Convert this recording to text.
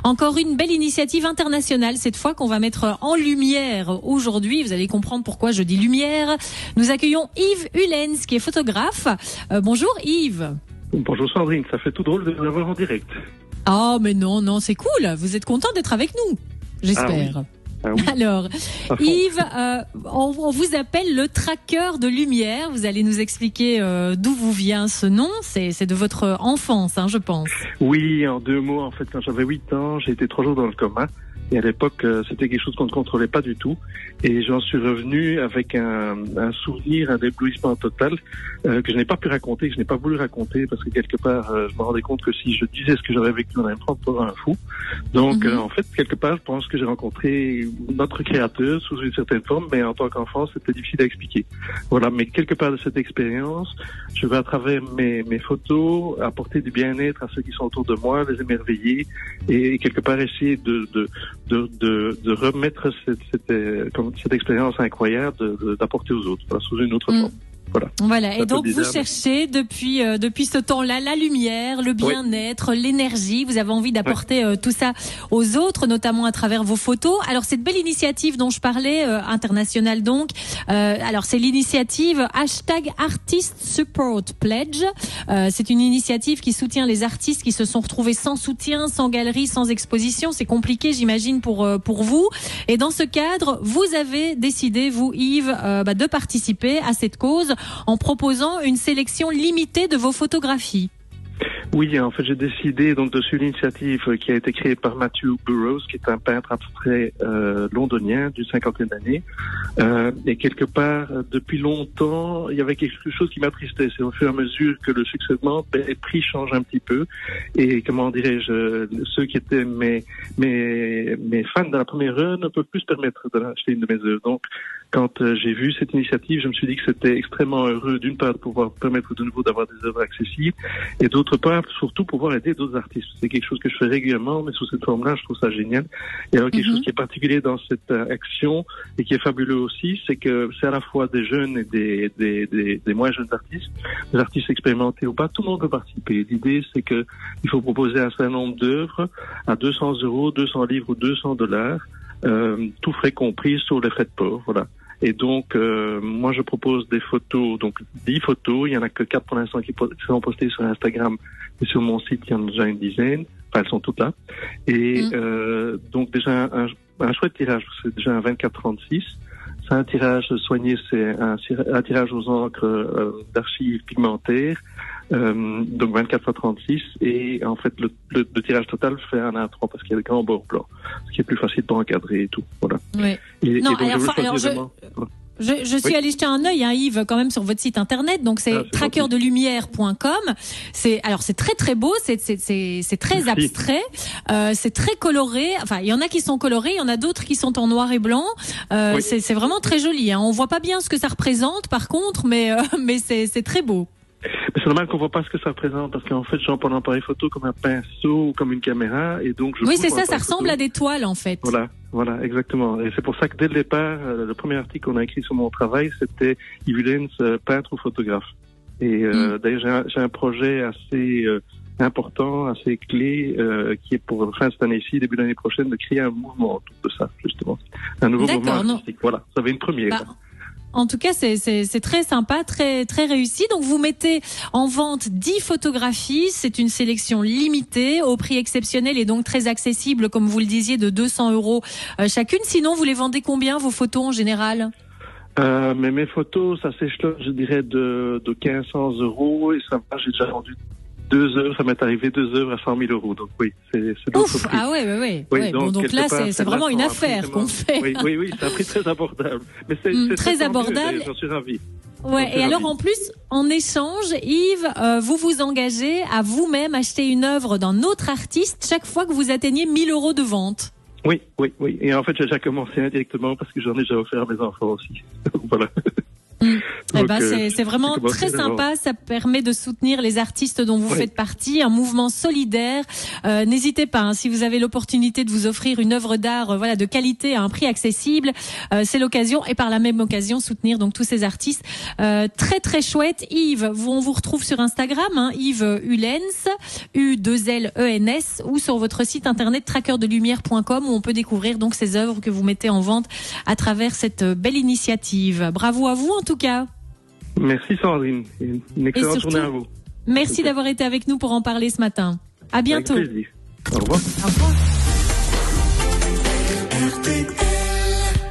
Encore une belle initiative internationale, cette fois qu'on va mettre en lumière aujourd'hui. Vous allez comprendre pourquoi je dis lumière. Nous accueillons Yves Ullens, qui est photographe. Bonjour Yves. Bonjour Sandrine, ça fait tout drôle de vous avoir en direct. Oh mais non, c'est cool. Vous êtes content d'être avec nous, j'espère. Ah oui. Alors, Yves, on vous appelle le traqueur de lumière. Vous allez nous expliquer d'où vous vient ce nom. C'est de votre enfance, je pense. Oui, en 2 mots, en fait, quand j'avais 8 ans, j'ai été 3 jours dans le coma. Et à l'époque, c'était quelque chose qu'on ne contrôlait pas du tout. Et j'en suis revenu avec un souvenir, un éblouissement total que je n'ai pas pu raconter, que je n'ai pas voulu raconter, parce que quelque part, je me rendais compte que si je disais ce que j'avais vécu, on allait me prendre pour un fou. Donc, en fait, quelque part, je pense que j'ai rencontré notre créateur sous une certaine forme, mais en tant qu'enfant, c'était difficile à expliquer. Voilà, mais quelque part de cette expérience, je vais à travers mes photos apporter du bien-être à ceux qui sont autour de moi, les émerveiller, et quelque part essayer de remettre cette expérience incroyable d'apporter aux autres, sous une autre forme. Voilà. Et donc vous cherchez depuis ce temps-là la lumière, le bien-être, l'énergie. Vous avez envie d'apporter tout ça aux autres, notamment à travers vos photos. Alors cette belle initiative dont je parlais, internationale donc. Alors c'est l'initiative #ArtistSupportPledge. C'est une initiative qui soutient les artistes qui se sont retrouvés sans soutien, sans galerie, sans exposition. C'est compliqué, j'imagine, pour vous. Et dans ce cadre, vous avez décidé, vous Yves, de participer à cette cause en proposant une sélection limitée de vos photographies. Oui, en fait, j'ai décidé donc de suivre l'initiative qui a été créée par Matthew Burroughs, qui est un peintre abstrait londonien d'une 50aine d'années. Et quelque part, depuis longtemps, il y avait quelque chose qui m'attristait. C'est au fur et à mesure que le succès augmente, les prix changent un petit peu. Et comment dirais-je, ceux qui étaient mes fans de la première heure ne peuvent plus se permettre d'acheter une de mes œuvres. Donc, quand j'ai vu cette initiative, je me suis dit que c'était extrêmement heureux, d'une part, de pouvoir permettre de nouveau d'avoir des œuvres accessibles, et d'autre part, surtout pouvoir aider d'autres artistes. C'est quelque chose que je fais régulièrement, mais sous cette forme-là, je trouve ça génial. Et alors, quelque chose qui est particulier dans cette action, et qui est fabuleux aussi, c'est que c'est à la fois des jeunes et des moins jeunes artistes, des artistes expérimentés ou pas, tout le monde peut participer. L'idée, c'est que il faut proposer un certain nombre d'œuvres à 200 €, 200 livres ou $200, tout frais compris sur les frais de port, voilà. Et donc, moi, je propose des photos, donc 10 photos. Il y en a que 4 pour l'instant qui sont postées sur Instagram, et sur mon site, il y en a déjà une dizaine. Enfin, elles sont toutes là. Et donc déjà un chouette tirage, c'est déjà un 24-36. C'est un tirage soigné, c'est un tirage aux encres d'archives pigmentaires. Donc 24x36, et en fait le tirage total fait un A3 parce qu'il y a des grands bords blancs, ce qui est plus facile pour encadrer et tout. Voilà. Oui. Je suis allée jeter un œil, Yves, quand même sur votre site internet. Donc c'est trackeurdelumière.com. C'est très très beau, c'est très abstrait, c'est très coloré. Enfin, il y en a qui sont colorés, il y en a d'autres qui sont en noir et blanc. C'est vraiment très joli. On voit pas bien ce que ça représente, par contre, mais c'est très beau. Mais c'est normal qu'on voit pas ce que ça représente, parce qu'en fait, j'en prends un appareil photo comme un pinceau ou comme une caméra, et donc oui, c'est ça ressemble à des toiles, en fait. Voilà, exactement. Et c'est pour ça que dès le départ, le premier article qu'on a écrit sur mon travail, c'était Yves Ullens, peintre ou photographe. Et d'ailleurs, j'ai un projet assez important, assez clé, qui est pour fin de cette année-ci, début de l'année prochaine, de créer un mouvement autour de ça, justement. Un nouveau mouvement artistique. Voilà, ça va être une première. En tout cas, c'est très sympa, très très réussi. Donc vous mettez en vente 10 photographies, c'est une sélection limitée au prix exceptionnel et donc très accessible, comme vous le disiez, de 200 € chacune. Sinon, vous les vendez combien, vos photos en général? Mais mes photos, ça s'échelonne, je dirais, de 1500 €, et ça va, j'ai déjà vendu 2 œuvres, ça m'est arrivé 2 œuvres à 100 000 €. Donc oui, c'est d'autres prix. Ah ouais. Donc là, c'est vraiment une affaire qu'on fait. Oui, c'est un prix très abordable. Mais c'est très abordable. J'en suis ravi. Et alors en plus, en échange, Yves, vous engagez à vous-même acheter une œuvre d'un autre artiste chaque fois que vous atteignez 1 000 € de vente. Oui. Et en fait, j'ai déjà commencé indirectement parce que j'en ai déjà offert à mes enfants aussi. Voilà. Donc, c'est vraiment très sympa. Ça permet de soutenir les artistes dont vous faites partie, un mouvement solidaire. N'hésitez pas, si vous avez l'opportunité de vous offrir une œuvre d'art, de qualité à un prix accessible, c'est l'occasion, et par la même occasion soutenir donc tous ces artistes. Très très chouette. Yves, on vous retrouve sur Instagram, Yves Ullens, U2LENS, ou sur votre site internet trackeurdelumière.com, où on peut découvrir donc ces œuvres que vous mettez en vente à travers cette belle initiative. Bravo à vous en tout cas. Merci Sandrine. Une excellente journée à vous. Merci d'avoir été avec nous pour en parler ce matin. À bientôt. Avec plaisir. Au revoir. Au revoir.